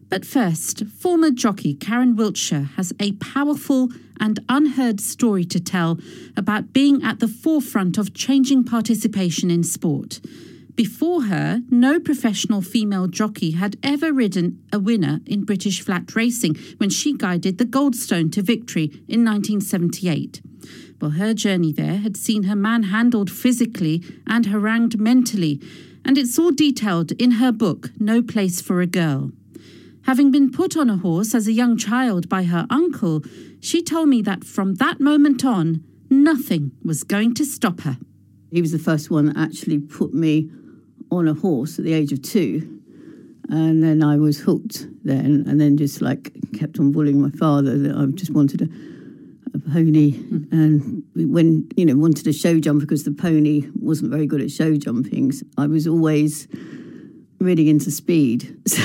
But first, former jockey Karen Wiltshire has a powerful and unheard story to tell about being at the forefront of changing participation in sport. Before her, no professional female jockey had ever ridden a winner in British flat racing when she guided the Goldstone to victory in 1978. Well, her journey there had seen her manhandled physically and harangued mentally, and it's all detailed in her book, No Place for a Girl. Having been put on a horse as a young child by her uncle, she told me that from that moment on, nothing was going to stop her. He was the first one that actually put me on a horse at the age of 2. And then I was hooked then, and then just kept on bullying my father that I just wanted a pony. And wanted a show jumper because the pony wasn't very good at show jumping. So I was always really into speed. So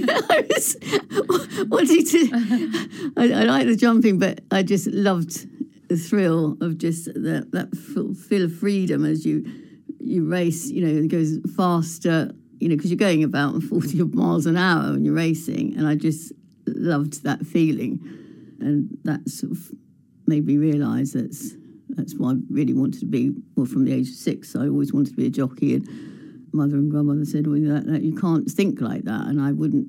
I was wanting to... I like the jumping, but I just loved the thrill of just that feel of freedom as you race, it goes faster, because you're going about 40 miles an hour when you're racing. And I just loved that feeling. And that sort of made me realise that's what I really wanted to be. Well, from the age of 6, I always wanted to be a jockey. And mother and grandmother said, well, you can't think like that. And I wouldn't.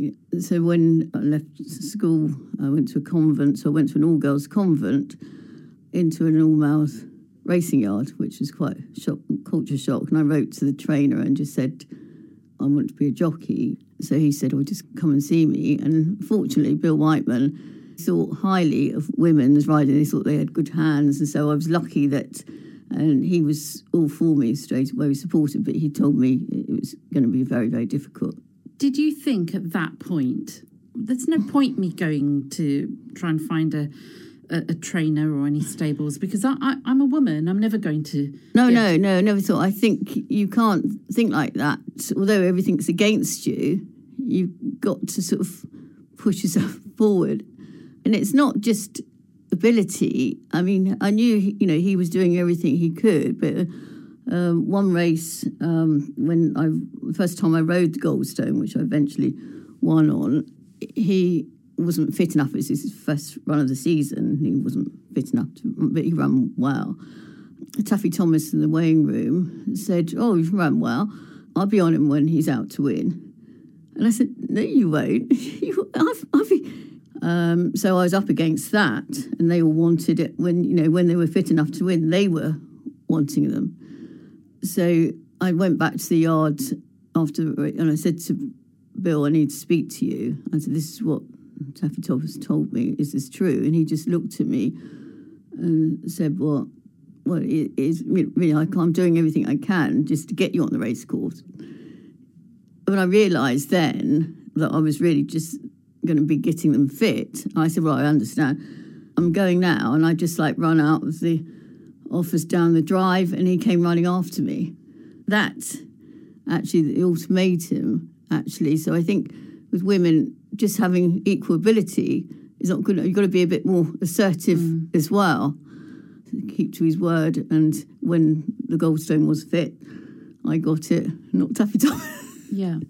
So when I left school, I went to a convent. So I went to an all-girls convent into an all-males racing yard, which was quite culture shock. And I wrote to the trainer and just said, I want to be a jockey. So he said, oh, just come and see me. And fortunately, Bill Whiteman thought highly of women as riding. He thought they had good hands. And so I was lucky that... And he was all for me straight away, supported, but he told me it was going to be very, very difficult. Did you think at that point, there's no point me going to try and find a trainer or any stables, because I'm a woman, I'm never going to... No, never thought. I think you can't think like that. Although everything's against you, you've got to sort of push yourself forward. And it's not just... ability. I mean, I knew, he was doing everything he could, but one race, the first time I rode the Goldstone, which I eventually won on, he wasn't fit enough. It was his first run of the season. He wasn't fit enough, but he ran well. Taffy Thomas in the weighing room said, oh, you've run well. I'll be on him when he's out to win. And I said, no, you won't. So I was up against that, and they all wanted it when they were fit enough to win, they were wanting them. So I went back to the yard after, and I said to Bill, I need to speak to you. I said, this is what Taffy Thomas told me. Is this true? And he just looked at me and said, well, it is really, I'm doing everything I can just to get you on the race course. When I realised then that I was really just going to be getting them fit, I said, well, I understand. I'm going now. And I just run out of the office down the drive, and he came running after me. That's actually the ultimatum, actually. So I think with women, just having equal ability is not good. You've got to be a bit more assertive as well. Keep to his word. And when the Goldstone was fit, I got it, not Taffy Thomas. Yeah.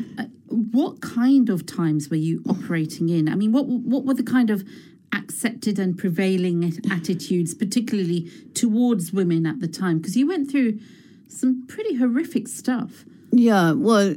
What kind of times were you operating in? I mean, what were the kind of accepted and prevailing attitudes, particularly towards women at the time? Because you went through some pretty horrific stuff. Yeah, well,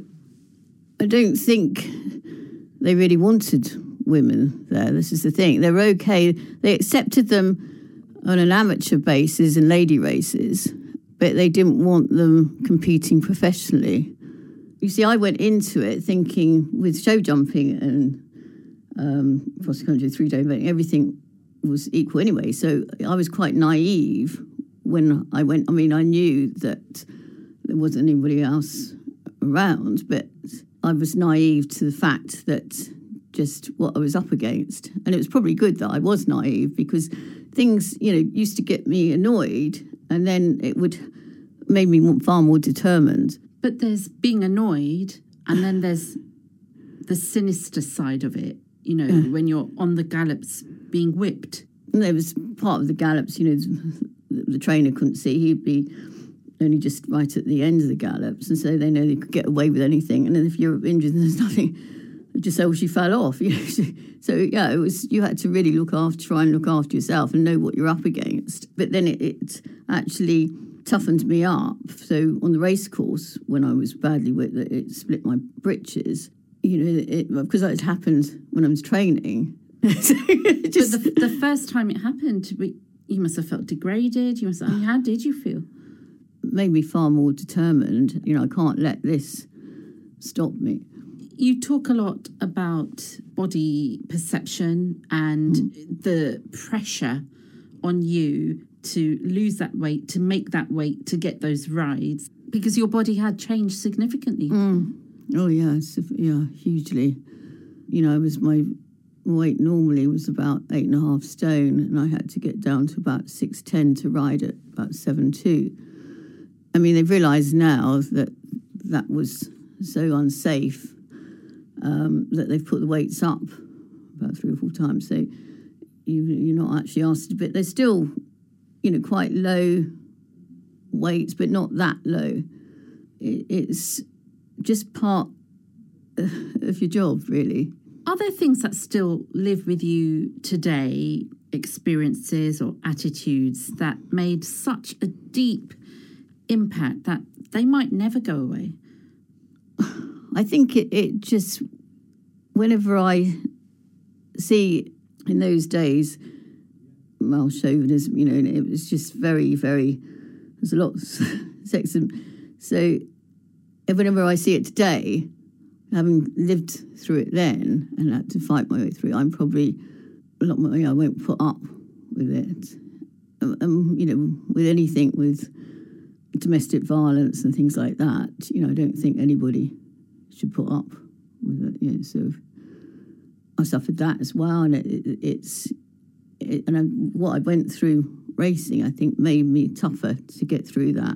I don't think they really wanted women there. This is the thing. They were okay. They accepted them on an amateur basis in lady races, but they didn't want them competing professionally. You see, I went into it thinking with show jumping and cross-country, 3-day event, everything was equal anyway. So I was quite naive when I went. I mean, I knew that there wasn't anybody else around, but I was naive to the fact that just what I was up against. And it was probably good that I was naive, because things, used to get me annoyed, and then it would make me far more determined. But there's being annoyed, and then there's the sinister side of it, when you're on the gallops being whipped. And there was part of the gallops, the trainer couldn't see. He'd be only just right at the end of the gallops, and so they know they could get away with anything. And then if you're injured, there's just so she fell off. So yeah, it was, you had to really try and look after yourself and know what you're up against. But then it actually toughened me up. So on the race course, when I was badly with it split my britches. Because that had happened when I was training. But the first time it happened, you must have felt degraded. How did you feel? Made me far more determined. I can't let this stop me. You talk a lot about body perception and the pressure on you to lose that weight, to make that weight, to get those rides, because your body had changed significantly. Oh, yeah, hugely. My weight normally was about 8.5 stone, and I had to get down to about 6'10" to ride at about 7'2". I mean, they've realised now that was so unsafe that they've put the weights up about 3 or 4 times. So you're not actually asked to, but they're still, quite low weights, but not that low. It's just part of your job, really. Are there things that still live with you today, experiences or attitudes that made such a deep impact that they might never go away? I think it just, whenever I see in those days male chauvinism, and it was just very, very, there's a lot of sexism. So whenever I see it today, having lived through it then and had to fight my way through, I'm probably a lot more, I won't put up with it. With anything, with domestic violence and things like that, I don't think anybody should put up with it. So I suffered that as well, and what I went through racing, I think, made me tougher to get through that.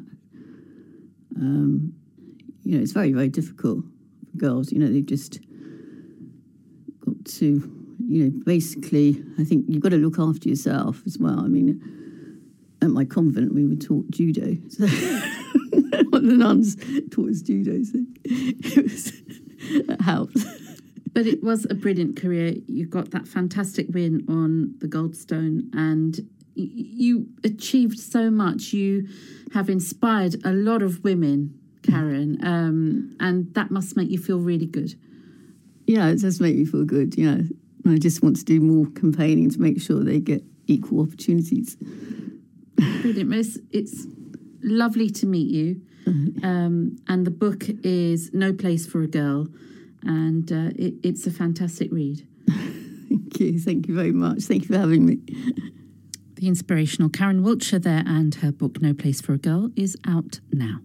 It's very, very difficult for girls. They've just got to, basically, I think you've got to look after yourself as well. I mean, at my convent, we were taught judo. So the nuns taught us judo, so it helped. But it was a brilliant career. You got that fantastic win on the Goldstone, and you achieved so much. You have inspired a lot of women, Karen, and that must make you feel really good. Yeah, it does make me feel good, I just want to do more campaigning to make sure they get equal opportunities. Brilliant, Miss. It's lovely to meet you. And the book is No Place for a Girl, and it's a fantastic read. Thank you very much. Thank you for having me. The inspirational Karen Wiltshire there, and her book No Place for a Girl is out now.